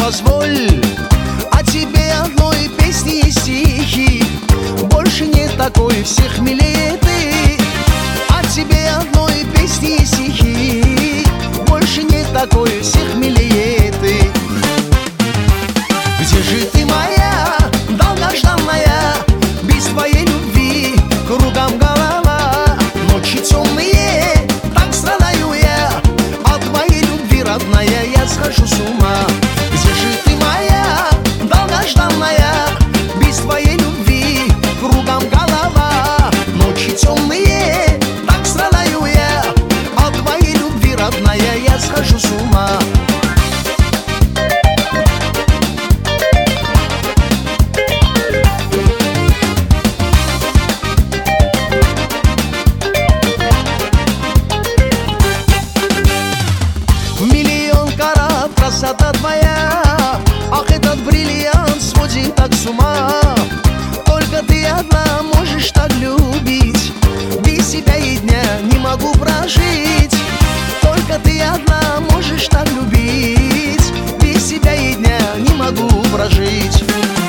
позволь, о тебе одной песни и стихи. Больше нет такой, всех милее ты. О тебе одной песни и стихи. Больше нет такой, всех милее ты. Где же ты, моя долгожданная? Без твоей любви кругом голова. Ночи темные, так страдаю я. От твоей любви, родная, я схожу с ума. Где же ты, моя долгожданная? Без твоей любви кругом голова. Ночи темные, так страдаю я. От твоей любви, родная, я схожу с ума. Красота твоя, ах, этот бриллиант сводит так с ума. Только ты одна можешь так любить. Без тебя и дня не могу прожить. Только ты одна можешь так любить. Без тебя и дня не могу прожить.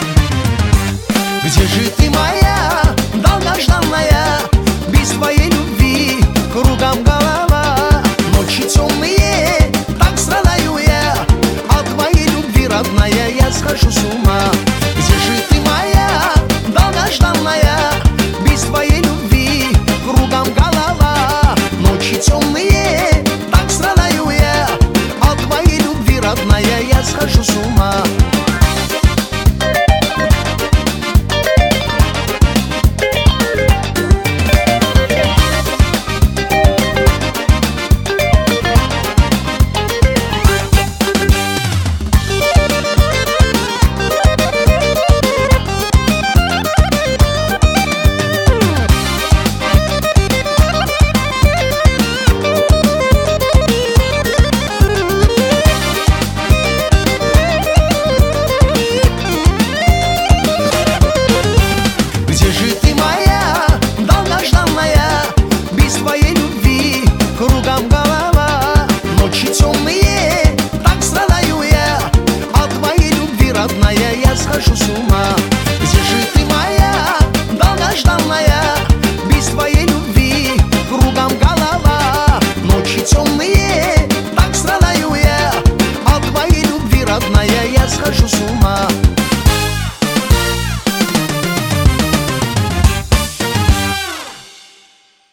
Где же ты, моя долгожданная? Без твоей любви кругом голова. Ночи темные, так страдаю я. От твоей любви, родная, я схожу с ума. Где же ты, моя долгожданная? Без твоей любви кругом голова. Ночи темные, так страдаю я. От твоей любви, родная, я схожу с ума. Схожу с ума. Где же ты, моя долгожданная? Без твоей любви кругом голова. Ночи темные, так страдаю я. От твоей любви, родная, я схожу с ума.